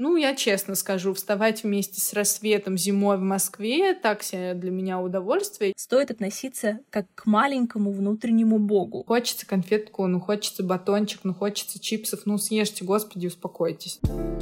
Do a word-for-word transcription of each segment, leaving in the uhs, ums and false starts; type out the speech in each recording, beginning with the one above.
Ну, я честно скажу, вставать вместе с рассветом зимой в Москве — так себе для меня удовольствие. Стоит относиться как к маленькому внутреннему богу. Хочется конфетку, ну, хочется батончик, ну, хочется чипсов, ну, съешьте, господи, успокойтесь.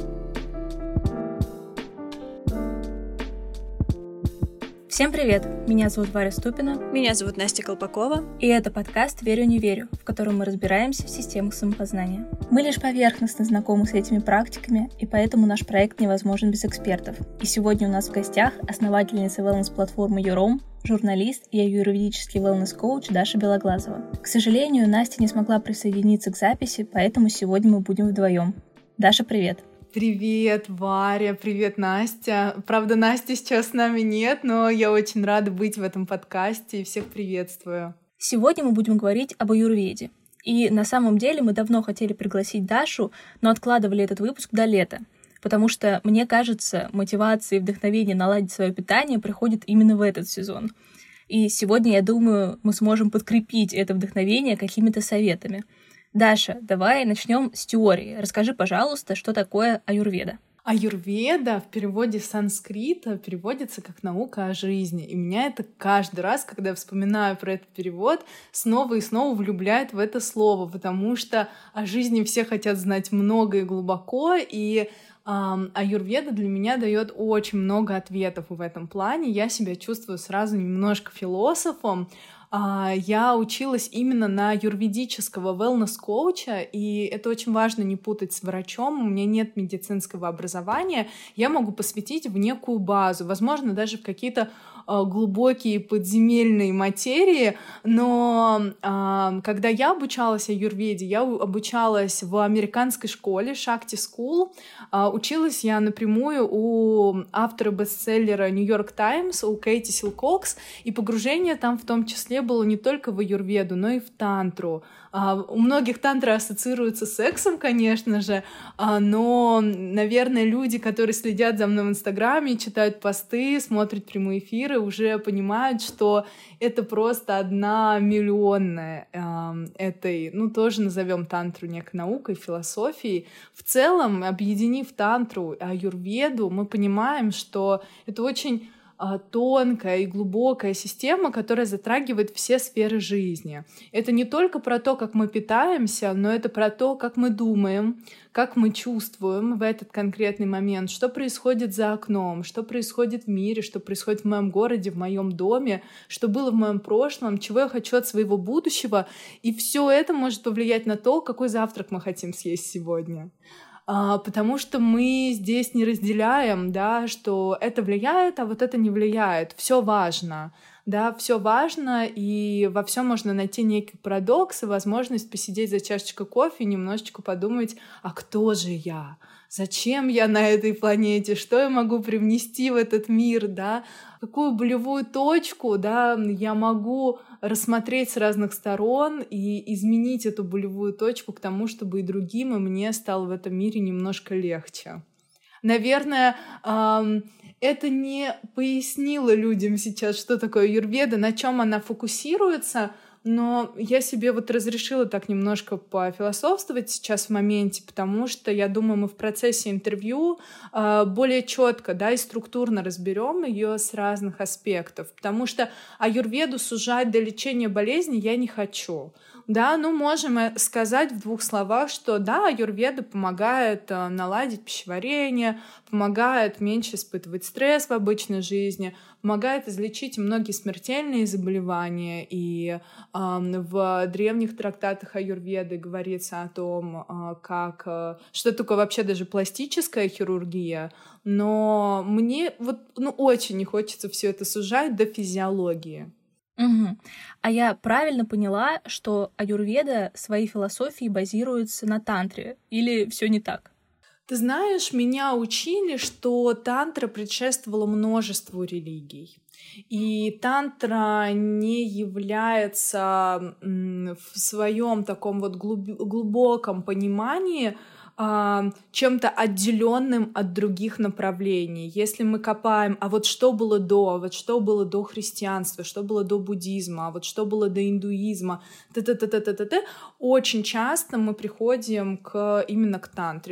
Всем привет! Меня зовут Варя Ступина. Меня зовут Настя Колпакова. И это подкаст «Верю, не верю», в котором мы разбираемся в системах самопознания. Мы лишь поверхностно знакомы с этими практиками, и поэтому наш проект невозможен без экспертов. И сегодня у нас в гостях основательница wellness-платформы Юром, журналист и аюрведический wellness-коуч Даша Белоглазова. К сожалению, Настя не смогла присоединиться к записи, поэтому сегодня мы будем вдвоем. Даша, привет! Привет, Варя, привет, Настя. Правда, Насти сейчас с нами нет, но я очень рада быть в этом подкасте и всех приветствую. Сегодня мы будем говорить об аюрведе. И на самом деле мы давно хотели пригласить Дашу, но откладывали этот выпуск до лета, потому что, мне кажется, мотивация и вдохновение наладить свое питание приходит именно в этот сезон. И сегодня, я думаю, мы сможем подкрепить это вдохновение какими-то советами. Даша, давай начнем с теории. Расскажи, пожалуйста, что такое аюрведа. Аюрведа в переводе с санскрита переводится как «наука о жизни». И меня это каждый раз, когда я вспоминаю про этот перевод, снова и снова влюбляет в это слово, потому что о жизни все хотят знать много и глубоко, и Um, аюрведа для меня дает очень много ответов в этом плане. Я себя чувствую сразу немножко философом. Uh, я училась именно на аюрведического wellness-коуча, и это очень важно не путать с врачом. У меня нет медицинского образования. Я могу посвятить в некую базу, возможно, даже в какие-то uh, глубокие подземельные материи, но uh, когда я обучалась аюрведе, я обучалась в американской школе Shakti School. Uh, Училась я напрямую у автора бестселлера New York Times, у Кейти Силкокс, и погружение там в том числе было не только в аюрведу, но и в тантру. Uh, у многих тантра ассоциируется с сексом, конечно же, uh, но, наверное, люди, которые следят за мной в Инстаграме, читают посты, смотрят прямые эфиры, уже понимают, что это просто одна миллионная uh, этой, ну, тоже назовем тантру некой наукой, философией. В целом, объединив тантру и аюрведу, мы понимаем, что это очень тонкая и глубокая система, которая затрагивает все сферы жизни. Это не только про то, как мы питаемся, но это про то, как мы думаем, как мы чувствуем в этот конкретный момент, что происходит за окном, что происходит в мире, что происходит в моем городе, в моем доме, что было в моем прошлом, чего я хочу от своего будущего. И все это может повлиять на то, какой завтрак мы хотим съесть сегодня. Uh, потому что мы здесь не разделяем, да, что это влияет, а вот это не влияет. Все важно, да, все важно, и во всем можно найти некий парадокс и возможность посидеть за чашечкой кофе и немножечко подумать, а кто же я? Зачем я на этой планете? Что я могу привнести в этот мир, да? Какую болевую точку, да, я могу рассмотреть с разных сторон и изменить эту болевую точку к тому, чтобы и другим, и мне стало в этом мире немножко легче. Наверное, это не пояснило людям сейчас, что такое аюрведа, на чем она фокусируется, но я себе вот разрешила так немножко пофилософствовать сейчас в моменте, потому что я думаю, мы в процессе интервью э, более четко, да, и структурно разберем ее с разных аспектов, потому что аюрведу сужать до лечения болезни я не хочу. Да, ну можем сказать в двух словах, что да, аюрведа помогает э, наладить пищеварение, помогает меньше испытывать стресс в обычной жизни, помогает излечить многие смертельные заболевания. И э, в древних трактатах аюрведы говорится о том, э, как, э, что такое вообще даже пластическая хирургия. Но мне вот, ну, очень не хочется все это сужать до физиологии. Угу. А я правильно поняла, что аюрведа своей философией базируется на тантре? Или все не так? Ты знаешь, меня учили, что тантра предшествовала множеству религий. И тантра не является в своем таком вот глубоком понимании чем-то отделенным от других направлений. Если мы копаем, а вот что было до, а вот что было до христианства, что было до буддизма, а вот что было до индуизма, т-т-т-т-т-т, очень часто мы приходим к, именно к тантре. Ну,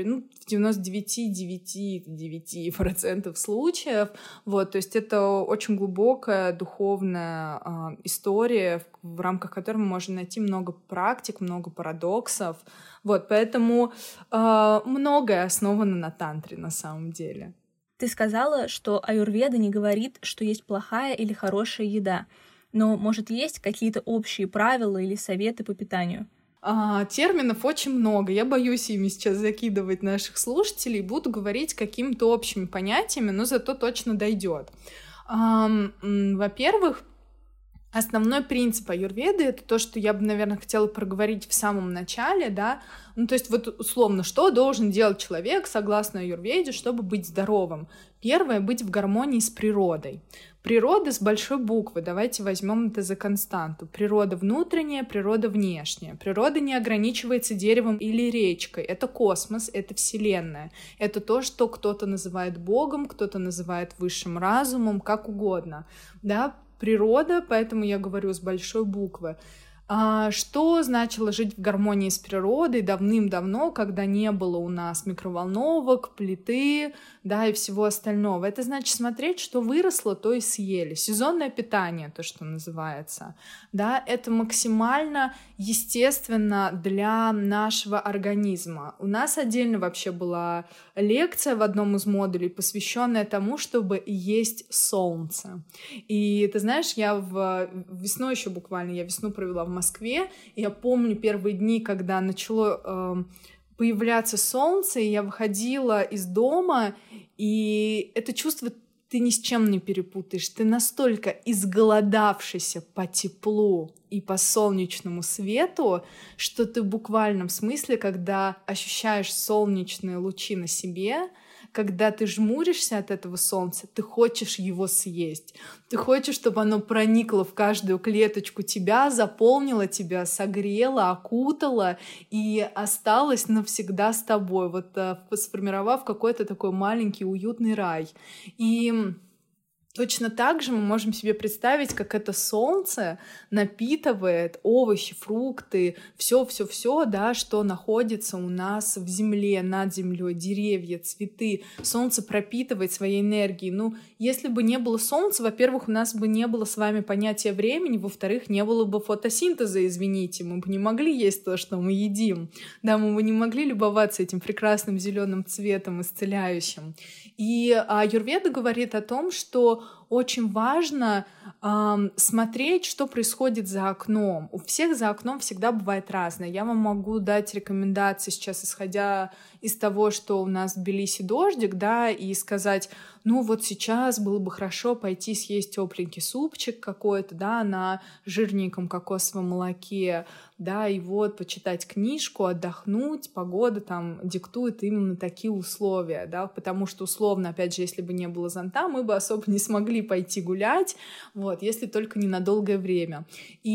в девяносто девять целых девять десятых процента случаев. Вот, то есть это очень глубокая духовная э, история, в, в рамках которой мы можем найти много практик, много парадоксов. Вот, поэтому э, многое основано на тантре на самом деле. Ты сказала, что аюрведа не говорит, что есть плохая или хорошая еда. Но, может, есть какие-то общие правила или советы по питанию? А, терминов очень много. Я боюсь ими сейчас закидывать наших слушателей. Буду говорить какими-то общими понятиями, но зато точно дойдет. А, во-первых, основной принцип аюрведы — это то, что я бы, наверное, хотела проговорить в самом начале, да, ну, то есть вот условно, что должен делать человек, согласно аюрведе, чтобы быть здоровым? Первое — быть в гармонии с природой. Природа с большой буквы, давайте возьмем это за константу. Природа внутренняя, природа внешняя. Природа не ограничивается деревом или речкой. Это космос, это вселенная. Это то, что кто-то называет Богом, кто-то называет высшим разумом, как угодно, да, природа, поэтому я говорю с большой буквы. А что значило жить в гармонии с природой давным-давно, когда не было у нас микроволновок, плиты, да, и всего остального? Это значит смотреть, что выросло, то и съели. Сезонное питание, то, что называется, да, это максимально естественно для нашего организма. У нас отдельно вообще была лекция в одном из модулей, посвященная тому, чтобы есть солнце. И ты знаешь, я в весной еще буквально, я весну провела в Москве. Я помню первые дни, когда начало э, появляться солнце, и я выходила из дома, и это чувство ты ни с чем не перепутаешь. Ты настолько изголодавшийся по теплу и по солнечному свету, что ты в буквальном смысле, когда ощущаешь солнечные лучи на себе, когда ты жмуришься от этого солнца, ты хочешь его съесть. Ты хочешь, чтобы оно проникло в каждую клеточку тебя, заполнило тебя, согрело, окутало и осталось навсегда с тобой, вот сформировав какой-то такой маленький уютный рай. И точно так же мы можем себе представить, как это солнце напитывает овощи, фрукты, все-все-все, да, что находится у нас в земле, над землей, деревья, цветы. Солнце пропитывает своей энергией. Ну, если бы не было солнца, во-первых, у нас бы не было с вами понятия времени, во-вторых, не было бы фотосинтеза, извините, мы бы не могли есть то, что мы едим. Да, мы бы не могли любоваться этим прекрасным зеленым цветом, исцеляющим. И аюрведа говорит о том, что очень важно э, смотреть, что происходит за окном. У всех за окном всегда бывает разное. Я вам могу дать рекомендации сейчас, исходя из того, что у нас в Тбилиси дождик, да, и сказать, ну вот сейчас было бы хорошо пойти съесть тепленький супчик какой-то, да, на жирненьком кокосовом молоке, да, и вот почитать книжку, отдохнуть, погода там диктует именно такие условия, да, потому что условно, опять же, если бы не было зонта, мы бы особо не смогли пойти гулять, вот, если только не на долгое время.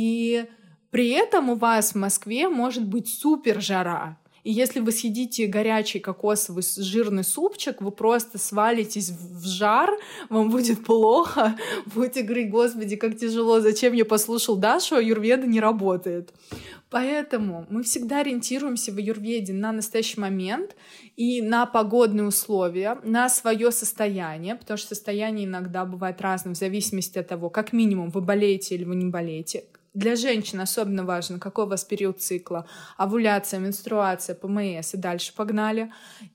И при этом у вас в Москве может быть супер жара. И если вы съедите горячий кокосовый жирный супчик, вы просто свалитесь в жар, вам будет плохо, будете говорить, господи, как тяжело, зачем я послушал Дашу, аюрведа не работает. Поэтому мы всегда ориентируемся в аюрведе на настоящий момент и на погодные условия, на свое состояние, потому что состояние иногда бывает разным в зависимости от того, как минимум вы болеете или вы не болеете. Для женщин особенно важно, какой у вас период цикла, овуляция, менструация, ПМС и дальше погнали.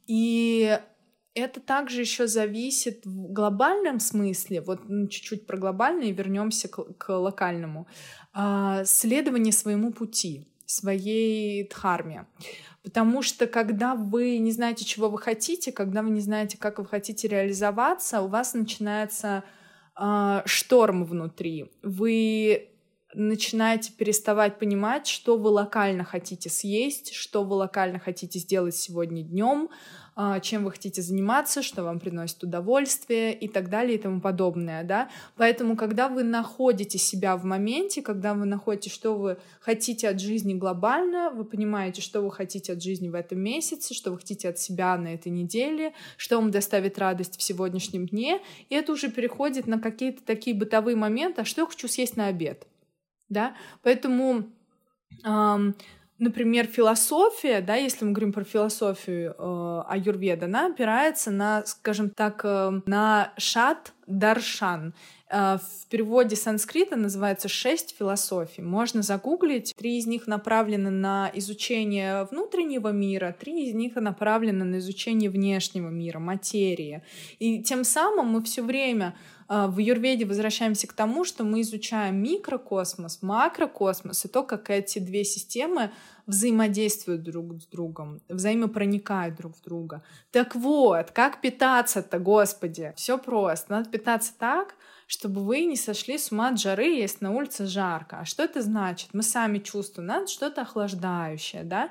И это также еще зависит в глобальном смысле, вот чуть-чуть про глобальное, и вернемся к, к локальному, а, следование своему пути, своей дхарме. Потому что когда вы не знаете, чего вы хотите, когда вы не знаете, как вы хотите реализоваться, у вас начинается а, шторм внутри. Вы начинаете переставать понимать, что вы локально хотите съесть, что вы локально хотите сделать сегодня днем, чем вы хотите заниматься, что вам приносит удовольствие и так далее и тому подобное, да. Поэтому, когда вы находите себя в моменте, когда вы находите, что вы хотите от жизни глобально, вы понимаете, что вы хотите от жизни в этом месяце, что вы хотите от себя на этой неделе, что вам доставит радость в сегодняшнем дне, и это уже переходит на какие-то такие бытовые моменты, а что я хочу съесть на обед, да. Поэтому эм, Например, философия, да, если мы говорим про философию э, аюрведа, она опирается на, скажем так, э, на шат даршан. Э, в переводе с санскрита называется шесть философий. Можно загуглить. Три из них направлены на изучение внутреннего мира, три из них направлены на изучение внешнего мира, материи. И тем самым мы все время в аюрведе возвращаемся к тому, что мы изучаем микрокосмос, макрокосмос и то, как эти две системы взаимодействуют друг с другом, взаимопроникают друг в друга. Так вот, как питаться-то, Господи? Все просто. Надо питаться так, чтобы вы не сошли с ума от жары, если на улице жарко. А что это значит? Мы сами чувствуем, надо что-то охлаждающее, да?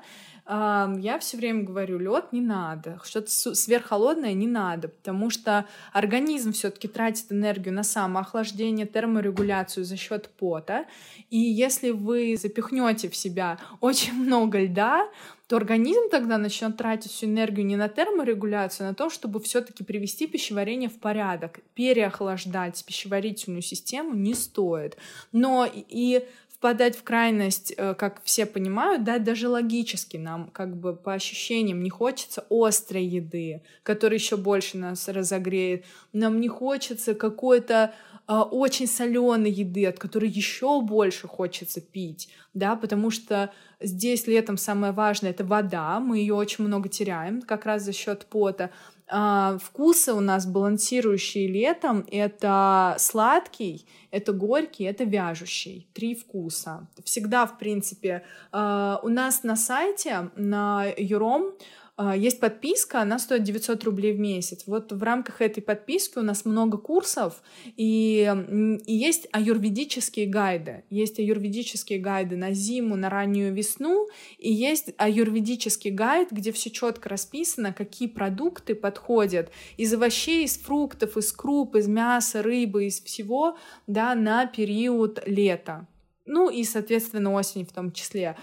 Я все время говорю, лед не надо, что-то сверххолодное не надо, потому что организм все-таки тратит энергию на самоохлаждение, терморегуляцию за счет пота. И если вы запихнете в себя очень много льда, то организм тогда начнет тратить всю энергию не на терморегуляцию, а на то, чтобы все-таки привести пищеварение в порядок. Переохлаждать пищеварительную систему не стоит. Но и впадать в крайность, как все понимают, да, даже логически нам, как бы по ощущениям, не хочется острой еды, которая еще больше нас разогреет. Нам не хочется какой-то э, очень соленой еды, от которой еще больше хочется пить, да, потому что здесь летом самое важное — это вода, мы ее очень много теряем, как раз за счет пота. А, вкусы у нас балансирующие летом — это сладкий, это горький, это вяжущий. Три вкуса. Всегда, в принципе, а, у нас на сайте, на Юром, есть подписка, она стоит девятьсот рублей в месяц. Вот в рамках этой подписки у нас много курсов, и, и есть аюрведические гайды. Есть аюрведические гайды на зиму, на раннюю весну, и есть аюрведический гайд, где все четко расписано, какие продукты подходят из овощей, из фруктов, из круп, из мяса, рыбы, из всего, да, на период лета. Ну и, соответственно, осени в том числе.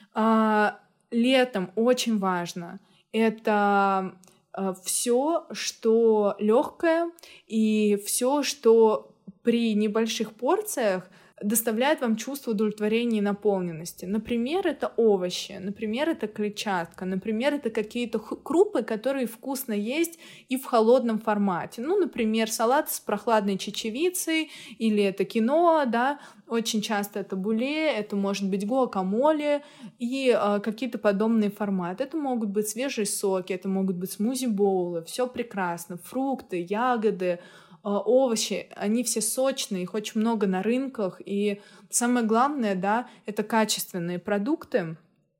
А, летом очень важно — это э, все, что легкое, и все, что при небольших порциях доставляет вам чувство удовлетворения и наполненности. Например, это овощи, например, это клетчатка, например, это какие-то крупы, которые вкусно есть и в холодном формате. Ну, например, салат с прохладной чечевицей, или это киноа, да, очень часто это буле, это может быть гуакамоле и э, какие-то подобные форматы. Это могут быть свежие соки, это могут быть смузи-боулы, все прекрасно, фрукты, ягоды, овощи, они все сочные, их очень много на рынках, и самое главное, да, это качественные продукты.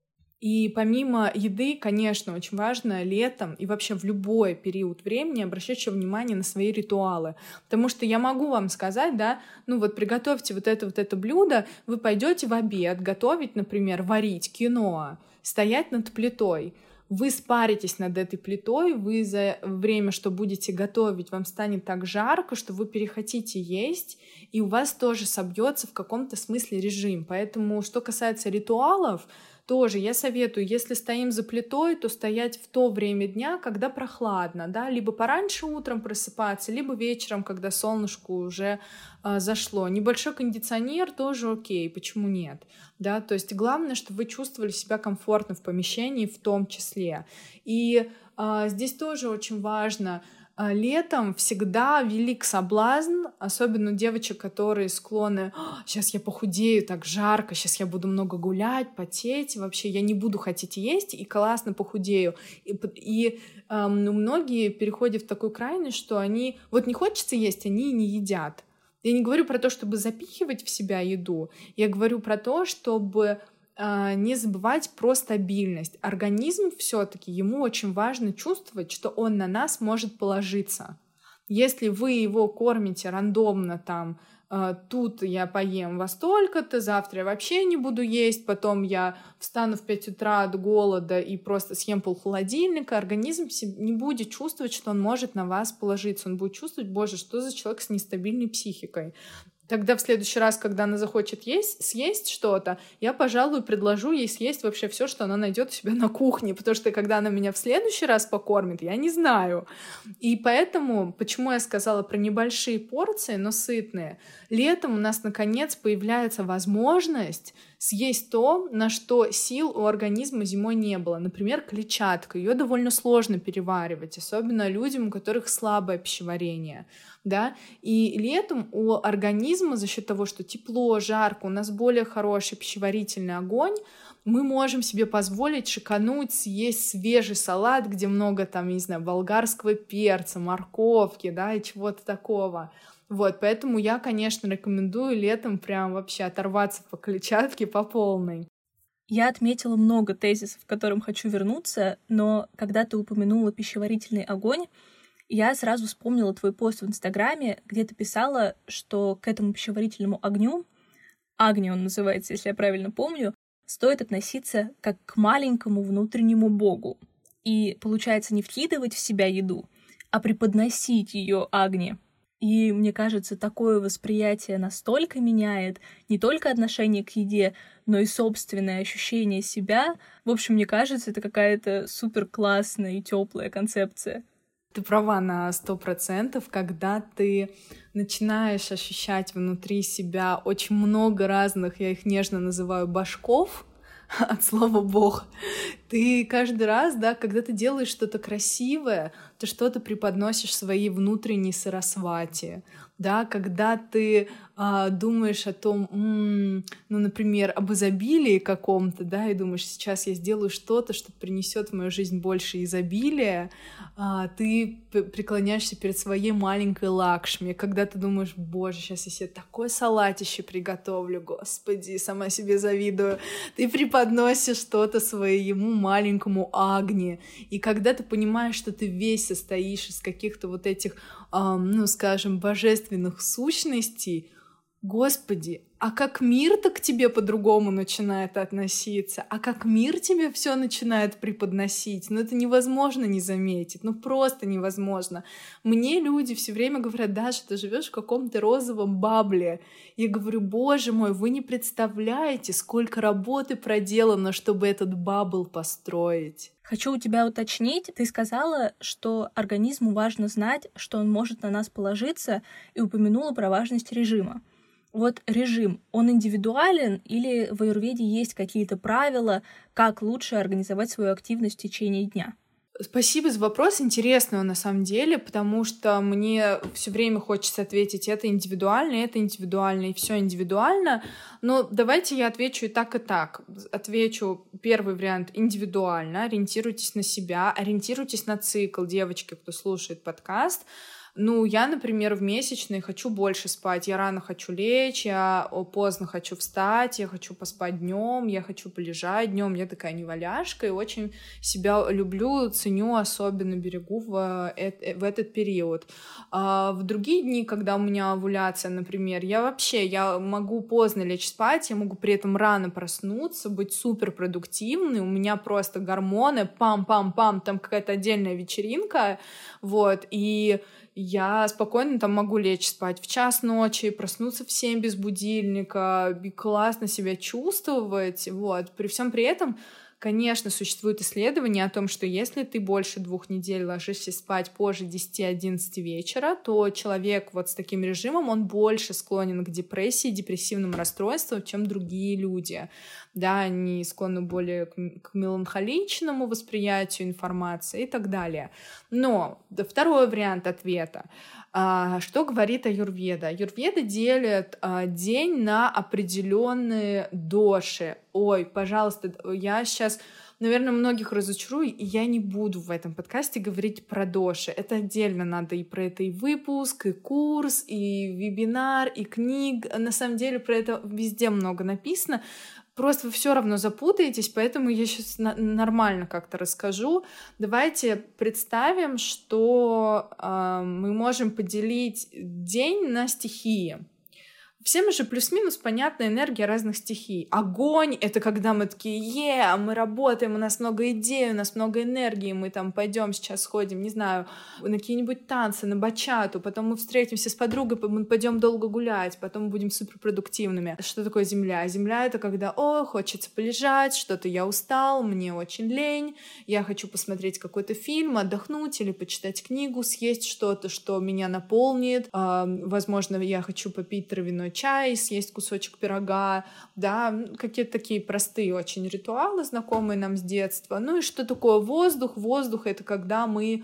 И помимо еды, конечно, очень важно летом и вообще в любой период времени обращать еще внимание на свои ритуалы. Потому что я могу вам сказать, да, ну вот приготовьте вот это вот это блюдо, вы пойдете в обед готовить, например, варить киноа, стоять над плитой. Вы спаритесь над этой плитой, вы за время, что будете готовить, вам станет так жарко, что вы перехотите есть, и у вас тоже собьется в каком-то смысле режим. Поэтому, что касается ритуалов, тоже я советую, если стоим за плитой, то стоять в то время дня, когда прохладно, да, либо пораньше утром просыпаться, либо вечером, когда солнышко уже э, зашло. Небольшой кондиционер тоже окей, почему нет, да, то есть главное, чтобы вы чувствовали себя комфортно в помещении в том числе. И э, здесь тоже очень важно. Летом всегда велик соблазн, особенно у девочек, которые склонны: сейчас я похудею, так жарко, сейчас я буду много гулять, потеть, вообще я не буду хотеть есть и классно похудею. И, и э, многие переходят в такую крайность, что они вот не хочется есть, они и не едят. Я не говорю про то, чтобы запихивать в себя еду, я говорю про то, чтобы не забывать про стабильность. Организм все-таки, ему очень важно чувствовать, что он на нас может положиться. Если вы его кормите рандомно, там, тут я поем во столько-то, завтра я вообще не буду есть, потом я встану в пять утра от голода и просто съем полхолодильника, организм не будет чувствовать, что он может на вас положиться. Он будет чувствовать: боже, что за человек с нестабильной психикой. Тогда в следующий раз, когда она захочет есть, съесть что-то, я, пожалуй, предложу ей съесть вообще все, что она найдет у себя на кухне, потому что когда она меня в следующий раз покормит, я не знаю. И поэтому, почему я сказала про небольшие порции, но сытные, летом у нас, наконец, появляется возможность съесть то, на что сил у организма зимой не было. Например, клетчатка. Ее довольно сложно переваривать, особенно людям, у которых слабое пищеварение. Да? И летом у организма за счет того, что тепло, жарко, у нас более хороший пищеварительный огонь, мы можем себе позволить шикануть, съесть свежий салат, где много там, не знаю, болгарского перца, морковки, да, и чего-то такого. Вот, поэтому я, конечно, рекомендую летом прям вообще оторваться по клетчатке по полной. Я отметила много тезисов, к которым хочу вернуться, но когда ты упомянула пищеварительный огонь, я сразу вспомнила твой пост в Инстаграме, где ты писала, что к этому пищеварительному огню, Агни он называется, если я правильно помню, стоит относиться как к маленькому внутреннему богу. И, получается, не вкидывать в себя еду, а преподносить ее Агни. И мне кажется, такое восприятие настолько меняет не только отношение к еде, но и собственное ощущение себя. В общем, мне кажется, это какая-то супер классная и теплая концепция. Ты права на сто процентов, когда ты начинаешь ощущать внутри себя очень много разных, я их нежно называю, башков, от слова «бог». Ты каждый раз, да, когда ты делаешь что-то красивое, ты что-то преподносишь своей внутренней сарасвати, да, когда ты а, думаешь о том, м-м, ну, например, об изобилии каком-то, да, и думаешь, сейчас я сделаю что-то, что принесет в мою жизнь больше изобилия, а, ты преклоняешься перед своей маленькой Лакшми, когда ты думаешь, боже, сейчас я себе такое салатище приготовлю, господи, сама себе завидую, ты преподносишь что-то своему маленькому Агни, и когда ты понимаешь, что ты весь состоишь из каких-то вот этих, эм, ну, скажем, божественных сущностей, Господи, а как мир-то к тебе по-другому начинает относиться, а как мир тебе все начинает преподносить, ну это невозможно не заметить, ну просто невозможно. Мне люди все время говорят, Даша, ты живешь в каком-то розовом бабле. Я говорю, боже мой, вы не представляете, сколько работы проделано, чтобы этот бабл построить. Хочу у тебя уточнить, ты сказала, что организму важно знать, что он может на нас положиться, и упомянула про важность режима. Вот режим, он индивидуален или в аюрведе есть какие-то правила, как лучше организовать свою активность в течение дня? Спасибо за вопрос, интересный он на самом деле, потому что мне все время хочется ответить, это индивидуально, это индивидуально, и все индивидуально. Но давайте я отвечу и так, и так. Отвечу первый вариант индивидуально, ориентируйтесь на себя, ориентируйтесь на цикл, девочки, кто слушает подкаст. Ну, я, например, в месячные хочу больше спать. Я рано хочу лечь, я поздно хочу встать, я хочу поспать днем, я хочу полежать днем. Я такая неваляшка и очень себя люблю, ценю, особенно берегу в, в этот период. А в другие дни, когда у меня овуляция, например, я вообще, я могу поздно лечь спать, я могу при этом рано проснуться, быть суперпродуктивной, у меня просто гормоны, пам-пам-пам, там какая-то отдельная вечеринка, вот, и я спокойно там могу лечь спать в час ночи, проснуться в семь без будильника, и классно себя чувствовать, вот. При всем при этом, конечно, существуют исследования о том, что если ты больше двух недель ложишься спать позже десяти-одиннадцати вечера, то человек вот с таким режимом, он больше склонен к депрессии, депрессивным расстройствам, чем другие люди. Да, они склонны более к, к меланхоличному восприятию информации и так далее. Но да, второй вариант ответа. А, что говорит аюрведа? Аюрведа делит а, день на определенные доши. Ой, пожалуйста, я сейчас, наверное, многих разочарую, и я не буду в этом подкасте говорить про доши. Это отдельно надо и про это и выпуск, и курс, и вебинар, и книг. На самом деле про это везде много написано. Просто вы все равно запутаетесь, поэтому я сейчас на- нормально как-то расскажу. Давайте представим, что э, мы можем поделить день на стихии. Всем же плюс-минус понятна энергия разных стихий. Огонь — это когда мы такие, е, мы работаем, у нас много идей, у нас много энергии, мы там пойдем сейчас сходим, не знаю, на какие-нибудь танцы, на бачату, потом мы встретимся с подругой, мы пойдем долго гулять, потом мы будем суперпродуктивными. Что такое земля? Земля — это когда, о, хочется полежать, что-то я устал, мне очень лень, я хочу посмотреть какой-то фильм, отдохнуть или почитать книгу, съесть что-то, что меня наполнит, возможно, я хочу попить травяной чай, съесть кусочек пирога, да, какие-то такие простые очень ритуалы, знакомые нам с детства. Ну и что такое воздух? Воздух — это когда мы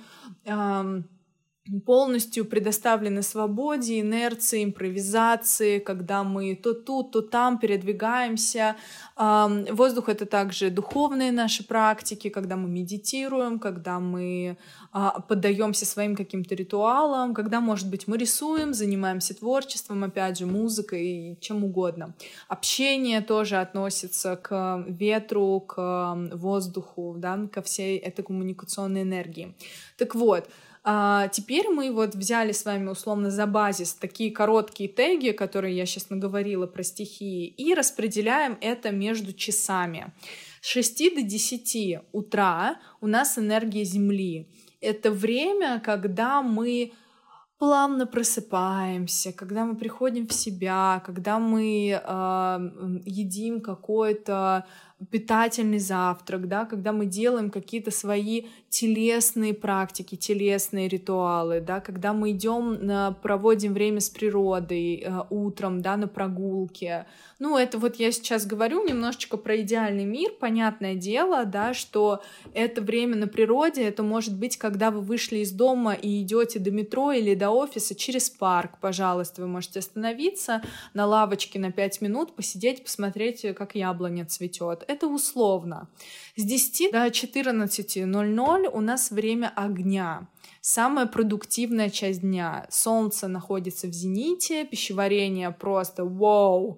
эм, полностью предоставлены свободе, инерции, импровизации, когда мы то тут, то там передвигаемся. Воздух — это также духовные наши практики, когда мы медитируем, когда мы поддаемся своим каким-то ритуалам, когда, может быть, мы рисуем, занимаемся творчеством, опять же, музыкой и чем угодно. Общение тоже относится к ветру, к воздуху, да, ко всей этой коммуникационной энергии. Так вот, А теперь мы вот взяли с вами условно за базис такие короткие теги, которые я сейчас наговорила про стихии, и распределяем это между часами. С шести до десяти утра у нас энергия Земли. Это время, когда мы плавно просыпаемся, когда мы приходим в себя, когда мы э, едим какой-то питательный завтрак, да, когда мы делаем какие-то свои телесные практики, телесные ритуалы, да, когда мы идем, на, проводим время с природой э, утром, да, на прогулке. Ну, это вот я сейчас говорю немножечко про идеальный мир, понятное дело, да, что это время на природе, это может быть, когда вы вышли из дома и идете до метро или до офиса через парк, пожалуйста, вы можете остановиться на лавочке на пять минут, посидеть, посмотреть, как яблоня цветет. Это условно. С десяти до четырнадцати ноль-ноль у нас время огня. Самая продуктивная часть дня. Солнце находится в зените, пищеварение просто вау,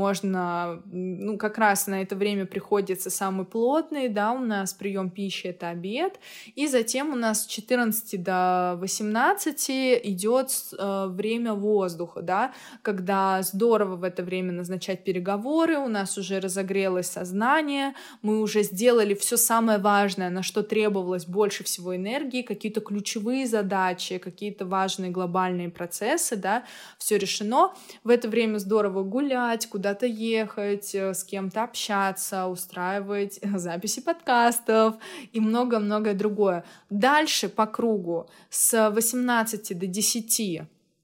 можно, ну, как раз на это время приходится самый плотный, да, у нас прием пищи — это обед, и затем у нас с четырнадцати до восемнадцати идет э, время воздуха, да, когда здорово в это время назначать переговоры, у нас уже разогрелось сознание, мы уже сделали все самое важное, на что требовалось больше всего энергии, какие-то ключевые задачи, какие-то важные глобальные процессы, да, все решено. В это время здорово гулять, куда-то ехать, с кем-то общаться, устраивать записи подкастов и много-многое другое. Дальше по кругу с восемнадцати до десяти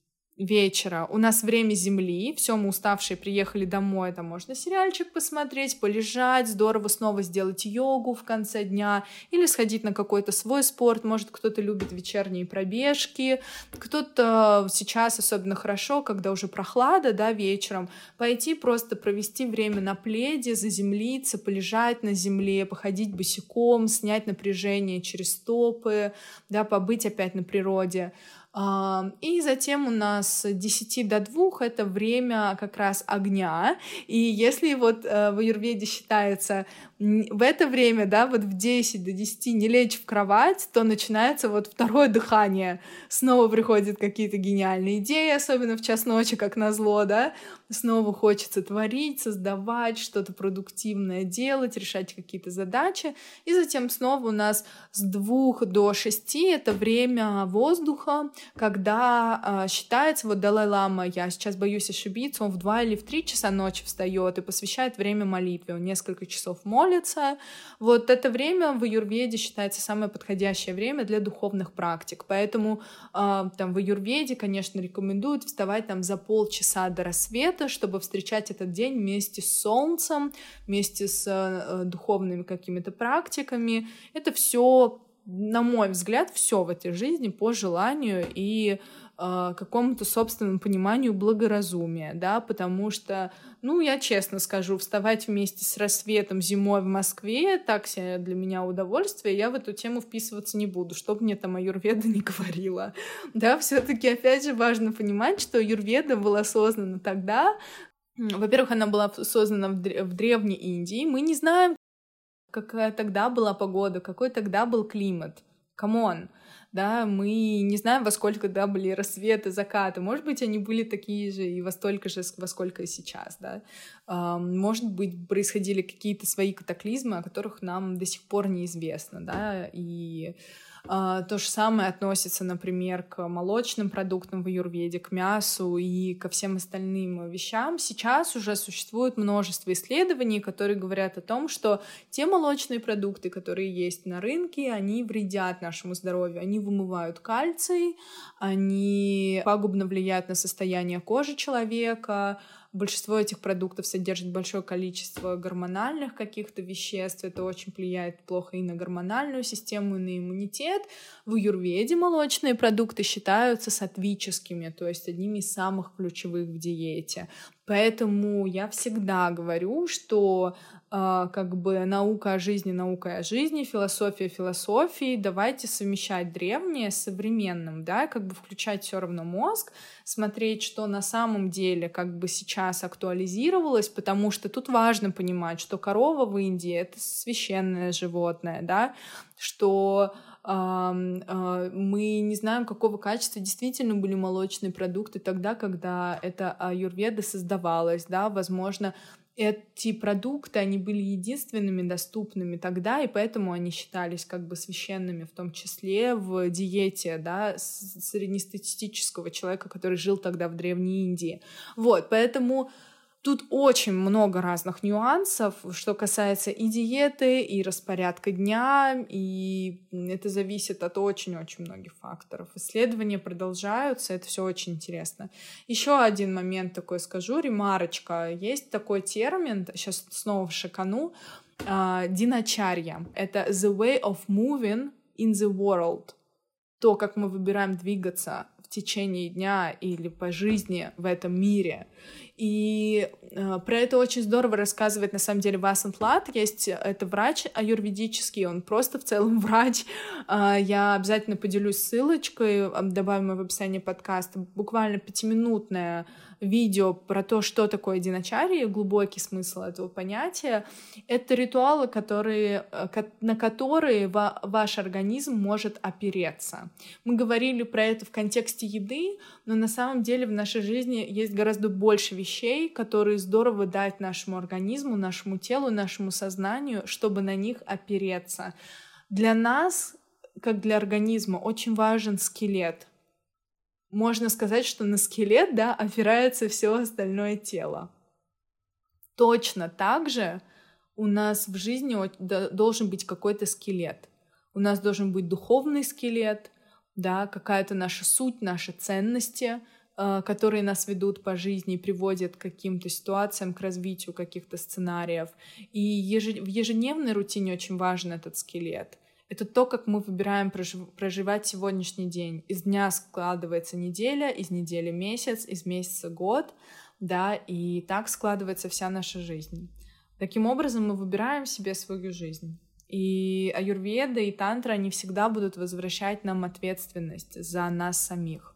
вечера у нас время Земли, все, мы уставшие приехали домой, там можно сериальчик посмотреть, полежать, здорово снова сделать йогу в конце дня или сходить на какой-то свой спорт, может, кто-то любит вечерние пробежки, кто-то сейчас особенно хорошо, когда уже прохлада, да, вечером, пойти просто провести время на пледе, заземлиться, полежать на земле, походить босиком, снять напряжение через стопы, да, побыть опять на природе. И затем у нас с десяти до двух это время как раз огня. И если вот в аюрведе считается в это время, да, вот в десять до десяти не лечь в кровать, то начинается вот второе дыхание. Снова приходят какие-то гениальные идеи, особенно в час ночи, как назло, да. Снова хочется творить, создавать, что-то продуктивное делать, решать какие-то задачи. И затем снова у нас с двух до шести это время воздуха, когда э, считается, вот Далай-лама, я сейчас боюсь ошибиться, он в два или в три часа ночи встает и посвящает время молитве, он несколько часов молится. Вот это время в аюрведе считается самое подходящее время для духовных практик, поэтому э, там в аюрведе, конечно, рекомендуют вставать там за полчаса до рассвета, чтобы встречать этот день вместе с солнцем, вместе с э, духовными какими-то практиками. Это все, на мой взгляд, все в этой жизни по желанию и э, какому-то собственному пониманию благоразумия, да, потому что, ну, я честно скажу, вставать вместе с рассветом зимой в Москве так себе для меня удовольствие, я в эту тему вписываться не буду, что бы мне там аюрведа не говорила, да, все-таки опять же важно понимать, что аюрведа была создана тогда, во-первых, она была создана в Древней Индии, мы не знаем, какая тогда была погода, какой тогда был климат. Камон, да, мы не знаем, во сколько тогда были рассветы, закаты. Может быть, они были такие же и во столько же, во сколько и сейчас, да. Может быть, происходили какие-то свои катаклизмы, о которых нам до сих пор неизвестно, да, и То же самое относится, например, к молочным продуктам в аюрведе, к мясу и ко всем остальным вещам. Сейчас уже существует множество исследований, которые говорят о том, что те молочные продукты, которые есть на рынке, они вредят нашему здоровью. Они вымывают кальций, они пагубно влияют на состояние кожи человека. Большинство этих продуктов содержит большое количество гормональных каких-то веществ. Это очень влияет плохо и на гормональную систему, и на иммунитет. В аюрведе молочные продукты считаются сатвическими, то есть одними из самых ключевых в диете. Поэтому я всегда говорю, что э, как бы наука о жизни, наука о жизни, философия философии. Давайте совмещать древнее с современным, да, как бы включать все равно мозг, смотреть, что на самом деле как бы сейчас актуализировалось, потому что тут важно понимать, что корова в Индии — это священное животное, да, что мы не знаем, какого качества действительно были молочные продукты тогда, когда эта аюрведа создавалась, да, возможно, эти продукты, они были единственными доступными тогда, и поэтому они считались как бы священными, в том числе в диете, да, среднестатистического человека, который жил тогда в Древней Индии. Вот, поэтому тут очень много разных нюансов, что касается и диеты, и распорядка дня, и это зависит от очень-очень многих факторов. Исследования продолжаются, это все очень интересно. Еще один момент такой скажу, ремарочка. Есть такой термин, сейчас снова шикану, диначарья. Это the way of moving in the world. То, как мы выбираем двигаться в течение дня или по жизни в этом мире. И э, про это очень здорово рассказывает, на самом деле, Васант Лад. Есть, это врач аюрведический, он просто в целом врач. Э, я обязательно поделюсь ссылочкой, добавим в описание подкаста. Буквально пятиминутное видео про то, что такое диначарья, глубокий смысл этого понятия. Это ритуалы, которые, на которые ва- ваш организм может опереться. Мы говорили про это в контексте еды, но на самом деле в нашей жизни есть гораздо больше вещей, которые здорово дать нашему организму, нашему телу, нашему сознанию, чтобы на них опереться. Для нас, как для организма, очень важен скелет. Можно сказать, что на скелет, да, опирается все остальное тело. Точно так же у нас в жизни должен быть какой-то скелет. У нас должен быть духовный скелет, да, какая-то наша суть, наши ценности, которые нас ведут по жизни, приводят к каким-то ситуациям, к развитию каких-то сценариев. И в ежедневной рутине очень важен этот скелет. Это то, как мы выбираем прожив- проживать сегодняшний день. Из дня складывается неделя, из недели месяц, из месяца год, да, и так складывается вся наша жизнь. Таким образом мы выбираем себе свою жизнь. И аюрведа, и тантра, они всегда будут возвращать нам ответственность за нас самих.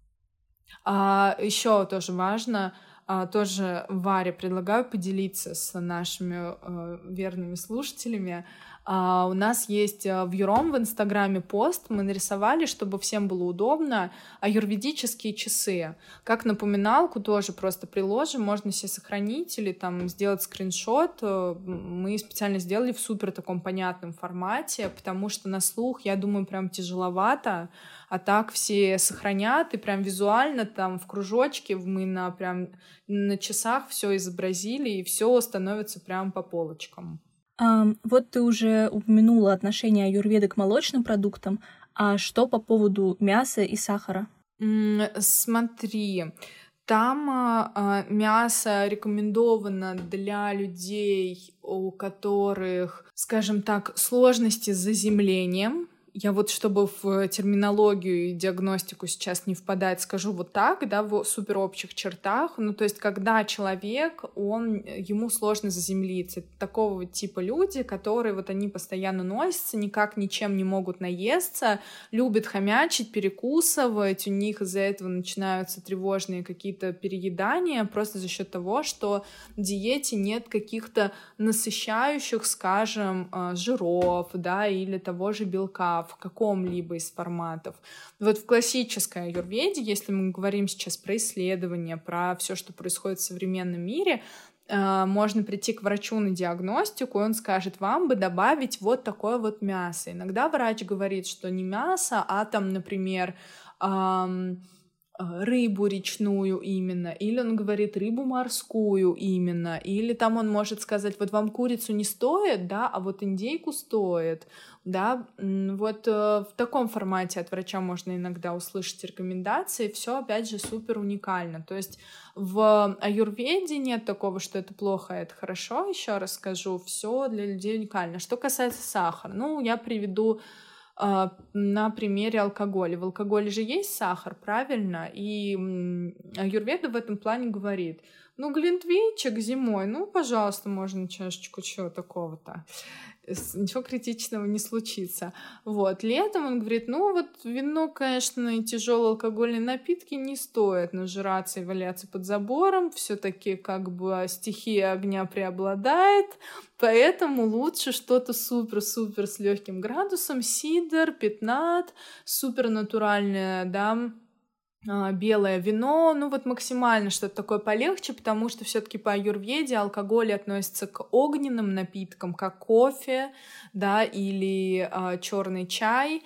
А еще тоже важно, а, тоже Варе предлагаю поделиться с нашими а, верными слушателями. Uh, у нас есть uh, в Юром в Инстаграме пост, мы нарисовали, чтобы всем было удобно, аюрведические часы. Как напоминалку тоже просто приложим, можно себе сохранить или там сделать скриншот. Мы специально сделали в супер таком понятном формате, потому что на слух, я думаю, прям тяжеловато, а так все сохранят, и прям визуально там в кружочке мы на, прям, на часах все изобразили, и все становится прям по полочкам. Um, вот ты уже упомянула отношение аюрведы к молочным продуктам, а что по поводу мяса и сахара? Mm, смотри, там а, мясо рекомендовано для людей, у которых, скажем так, сложности с заземлением. Я вот, чтобы в терминологию и диагностику сейчас не впадать, скажу вот так, да, в супер общих чертах. Ну, то есть, когда человек, он, ему сложно заземлиться. Такого типа люди, которые вот они постоянно носятся, никак ничем не могут наесться, любят хомячить, перекусывать, у них из-за этого начинаются тревожные какие-то переедания, просто за счет того, что в диете нет каких-то насыщающих, скажем, жиров, да, или того же белка в каком-либо из форматов. Вот в классической аюрведе, если мы говорим сейчас про исследования, про все, что происходит в современном мире, можно прийти к врачу на диагностику, и он скажет, вам бы добавить вот такое вот мясо. Иногда врач говорит, что не мясо, а там, например, эм, рыбу речную именно, или он говорит рыбу морскую именно, или там он может сказать, вот вам курицу не стоит, да, а вот индейку стоит, да, вот в таком формате от врача можно иногда услышать рекомендации, все опять же супер уникально, то есть в аюрведе нет такого, что это плохо, а это хорошо, еще раз скажу, все для людей уникально. Что касается сахара, ну, я приведу на примере алкоголя. В алкоголе же есть сахар, правильно? И аюрведа в этом плане говорит, ну, глинтвейнчик зимой, ну, пожалуйста, можно чашечку, чего такого-то. Ничего критичного не случится. Вот. Летом он говорит, ну, вот вино, конечно, и тяжелые алкогольные напитки не стоит нажираться и валяться под забором. Все-таки как бы стихия огня преобладает, поэтому лучше что-то супер-супер с легким градусом. Сидр, пятнат, супер натуральное, да, белое вино, ну вот максимально что-то такое полегче, потому что все-таки по аюрведе алкоголь относится к огненным напиткам, как кофе, да, или э, черный чай,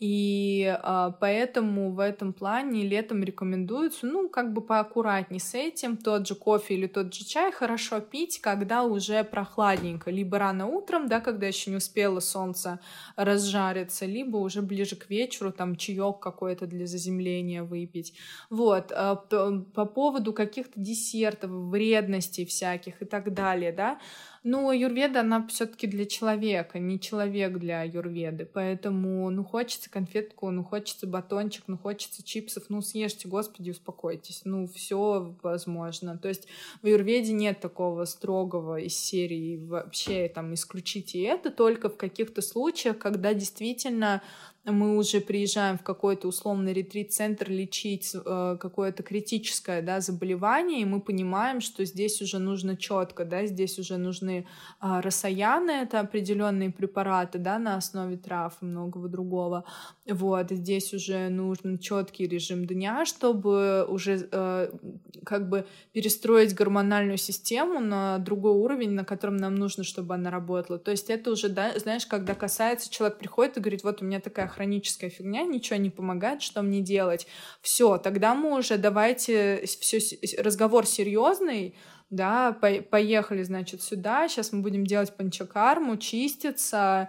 и э, поэтому в этом плане летом рекомендуется, ну, как бы поаккуратней с этим, тот же кофе или тот же чай хорошо пить, когда уже прохладненько, либо рано утром, да, когда еще не успело солнце разжариться, либо уже ближе к вечеру, там, чаек какой-то для заземления выпить. Вот, по поводу каких-то десертов, вредностей всяких и так далее, да, ну, аюрведа, она все-таки для человека, не человек для аюрведы, поэтому, ну, хочется конфетку, ну, хочется батончик, ну, хочется чипсов, ну, съешьте, господи, успокойтесь, ну, все возможно, то есть в аюрведе нет такого строгого из серии вообще, там, исключите это, только в каких-то случаях, когда действительно мы уже приезжаем в какой-то условный ретрит-центр лечить э, какое-то критическое, да, заболевание, и мы понимаем, что здесь уже нужно четко, да, здесь уже нужны э, расаяны, это определенные препараты, да, на основе трав и многого другого. Вот, здесь уже нужен четкий режим дня, чтобы уже э, как бы перестроить гормональную систему на другой уровень, на котором нам нужно, чтобы она работала. То есть это уже, да, знаешь, когда касается, человек приходит и говорит, вот у меня такая хроническая фигня, ничего не помогает, что мне делать? Все, тогда мы уже давайте все, разговор серьезный, да, по- поехали, значит, сюда, сейчас мы будем делать панчакарму, чиститься,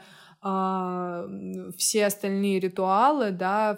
э, все остальные ритуалы, да,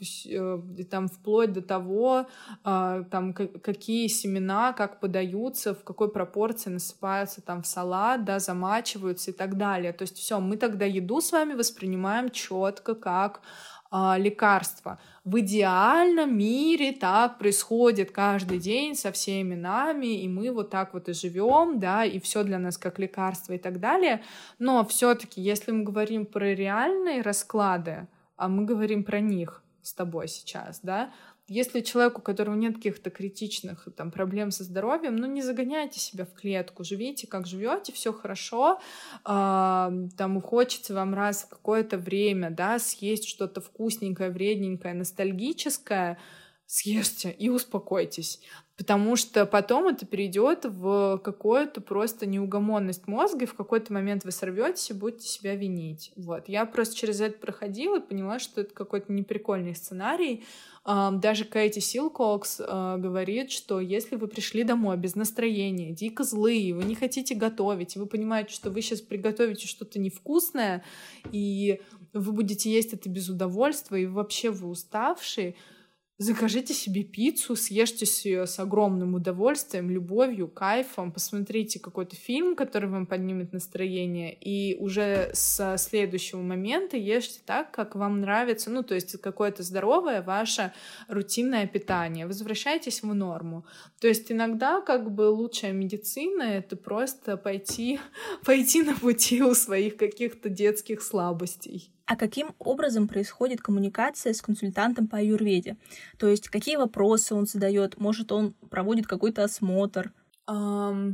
там вплоть до того, там, какие семена, как подаются, в какой пропорции насыпаются там в салат, да, замачиваются и так далее. То есть все, мы тогда еду с вами воспринимаем четко как а, лекарство. В идеальном мире так происходит каждый день со всеми нами, и мы вот так вот и живем, да, и все для нас как лекарство и так далее. Но все-таки, если мы говорим про реальные расклады, а мы говорим про них с тобой сейчас, да, если человеку, у которого нет каких-то критичных там проблем со здоровьем, ну не загоняйте себя в клетку, живите как живете, все хорошо, а, там хочется вам раз в какое-то время, да, съесть что-то вкусненькое, вредненькое, ностальгическое, съешьте и успокойтесь, потому что потом это перейдет в какую-то просто неугомонность мозга, и в какой-то момент вы сорветесь и будете себя винить. Вот. Я просто через это проходила и поняла, что это какой-то неприкольный сценарий. Даже Кэти Силкокс говорит, что если вы пришли домой без настроения, дико злые, вы не хотите готовить, и вы понимаете, что вы сейчас приготовите что-то невкусное, и вы будете есть это без удовольствия, и вообще вы уставшие, закажите себе пиццу, съешьте ее с огромным удовольствием, любовью, кайфом, посмотрите какой-то фильм, который вам поднимет настроение, и уже с следующего момента ешьте так, как вам нравится, ну, то есть какое-то здоровое ваше рутинное питание. Возвращайтесь в норму. То есть иногда как бы лучшая медицина — это просто пойти, пойти на пути у своих каких-то детских слабостей. А каким образом происходит коммуникация с консультантом по аюрведе? То есть какие вопросы он задает? Может, он проводит какой-то осмотр? Um,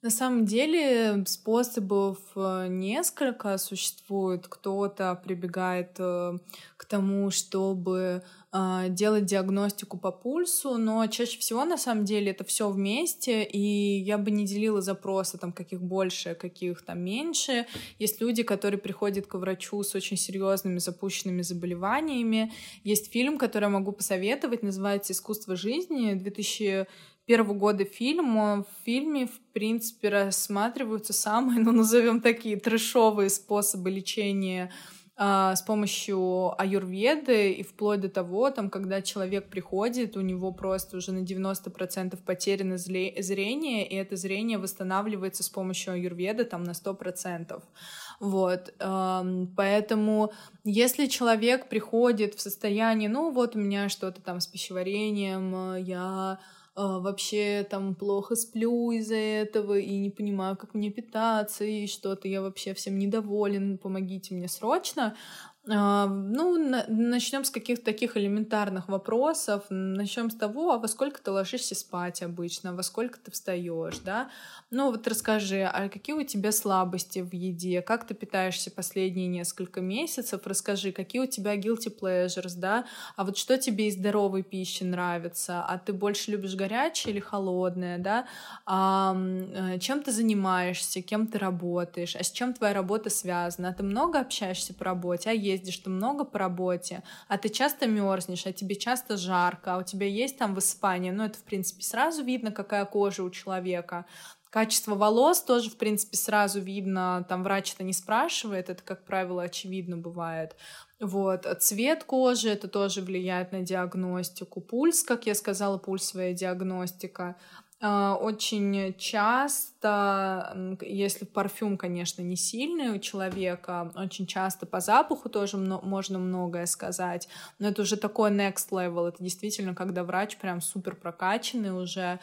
На самом деле способов э, несколько существует. Кто-то прибегает э, к тому, чтобы э, делать диагностику по пульсу, но чаще всего на самом деле это все вместе, и я бы не делила запросы, там, каких больше, каких там меньше. Есть люди, которые приходят к врачу с очень серьезными запущенными заболеваниями. Есть фильм, который я могу посоветовать, называется «Искусство жизни», две тысячи первого года фильм. В фильме, в принципе, рассматриваются самые, ну, назовем такие, трэшовые способы лечения а, с помощью аюрведы, и вплоть до того, там, когда человек приходит, у него просто уже на девяносто процентов потеряно зрение, и это зрение восстанавливается с помощью аюрведы там, на сто процентов. Вот, поэтому если человек приходит в состоянии, ну вот у меня что-то там с пищеварением, я вообще там плохо сплю из-за этого и не понимаю, как мне питаться, и что-то я вообще всем недоволен, помогите мне срочно. Ну, начнем с каких-то таких элементарных вопросов. Начнем с того, а во сколько ты ложишься спать обычно, во сколько ты встаешь, да? Ну, вот расскажи, а какие у тебя слабости в еде, как ты питаешься последние несколько месяцев, расскажи, какие у тебя guilty pleasures, да? А вот что тебе из здоровой пищи нравится? А ты больше любишь горячее или холодное, да? А чем ты занимаешься, кем ты работаешь, а с чем твоя работа связана? А ты много общаешься по работе, а ездишь ты много по работе, а ты часто мерзнешь, а тебе часто жарко, а у тебя есть там высыпание, ну это в принципе сразу видно, какая кожа у человека. Качество волос тоже, в принципе, сразу видно, там врач это не спрашивает, это, как правило, очевидно бывает. Вот. Цвет кожи, это тоже влияет на диагностику. Пульс, как я сказала, пульсовая диагностика. Очень часто, если парфюм, конечно, не сильный у человека, очень часто по запаху тоже можно многое сказать, но это уже такой next level, это действительно, когда врач прям супер прокачанный уже.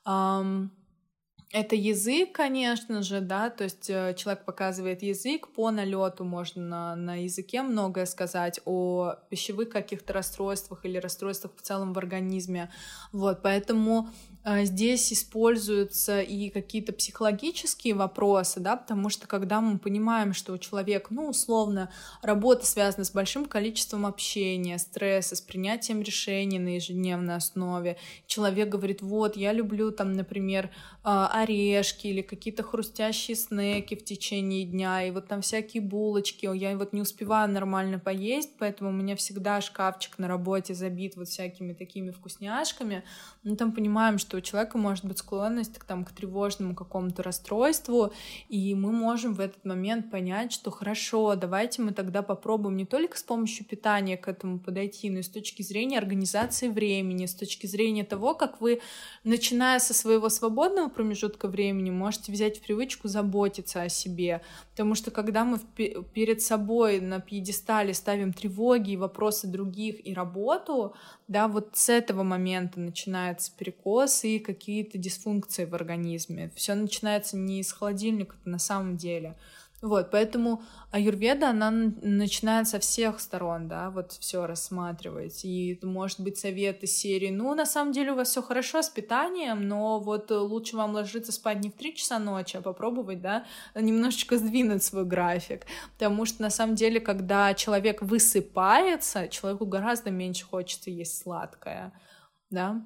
Это язык, конечно же, да, то есть человек показывает язык, по налету можно на, на языке многое сказать о пищевых каких-то расстройствах или расстройствах в целом в организме, вот, поэтому э, здесь используются и какие-то психологические вопросы, да, потому что когда мы понимаем, что у человека, ну, условно, работа связана с большим количеством общения, стресса, с принятием решений на ежедневной основе, человек говорит, вот, я люблю, там, например, орешки или какие-то хрустящие снеки в течение дня, и вот там всякие булочки, я вот не успеваю нормально поесть, поэтому у меня всегда шкафчик на работе забит вот всякими такими вкусняшками. Мы там понимаем, что у человека может быть склонность к, там, к тревожному какому-то расстройству, и мы можем в этот момент понять, что хорошо, давайте мы тогда попробуем не только с помощью питания к этому подойти, но и с точки зрения организации времени, с точки зрения того, как вы, начиная со своего свободного промежутка времени, можете взять в привычку заботиться о себе, потому что когда мы перед собой на пьедестале ставим тревоги и вопросы других и работу, да, вот с этого момента начинается перекос и какие-то дисфункции в организме. Все начинается не из холодильника на самом деле. Вот, поэтому аюрведа, она начинает со всех сторон, да, вот все рассматривать, и это может быть совет из серии, ну, на самом деле у вас все хорошо с питанием, но вот лучше вам ложиться спать не в три часа ночи, а попробовать, да, немножечко сдвинуть свой график, потому что на самом деле, когда человек высыпается, человеку гораздо меньше хочется есть сладкое, да.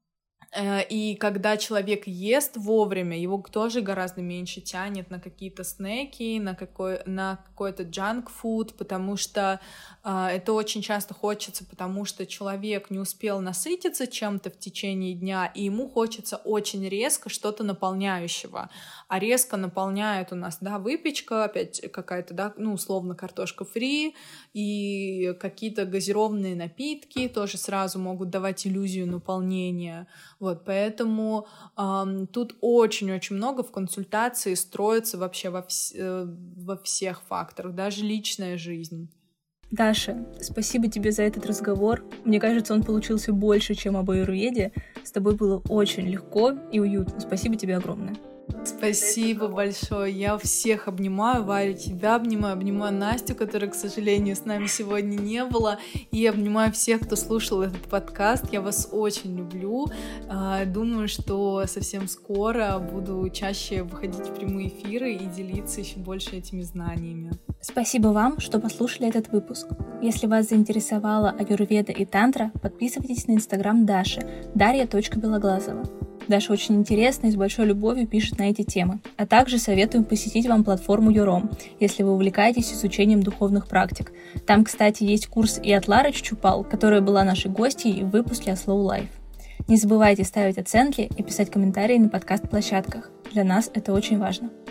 И когда человек ест вовремя, его тоже гораздо меньше тянет на какие-то снеки, на, какой, на какой-то junk food, потому что э, это очень часто хочется, потому что человек не успел насытиться чем-то в течение дня, и ему хочется очень резко что-то наполняющего. А резко наполняет у нас, да, выпечка, опять какая-то, да, ну, условно, картошка фри, и какие-то газированные напитки тоже сразу могут давать иллюзию наполнения. Вот, поэтому эм, тут очень-очень много в консультации строится вообще во, вс- э, во всех факторах, даже личная жизнь. Даша, спасибо тебе за этот разговор. Мне кажется, он получился больше, чем об аюрведе. С тобой было очень легко и уютно. Спасибо тебе огромное. Спасибо большое. Я всех обнимаю, Варю, тебя обнимаю, обнимаю Настю, которой, к сожалению, с нами сегодня не было, и обнимаю всех, кто слушал этот подкаст. Я вас очень люблю. Думаю, что совсем скоро буду чаще выходить в прямые эфиры и делиться еще больше этими знаниями. Спасибо вам, что послушали этот выпуск. Если вас заинтересовала аюрведа и тантра, подписывайтесь на инстаграм Даши, дарья точка белоглазова. Даша очень интересно и с большой любовью пишет на эти темы. А также советуем посетить вам платформу Юром, если вы увлекаетесь изучением духовных практик. Там, кстати, есть курс и от Лары Чучупал, которая была нашей гостьей в выпуске о Slow Life. Не забывайте ставить оценки и писать комментарии на подкаст-площадках. Для нас это очень важно.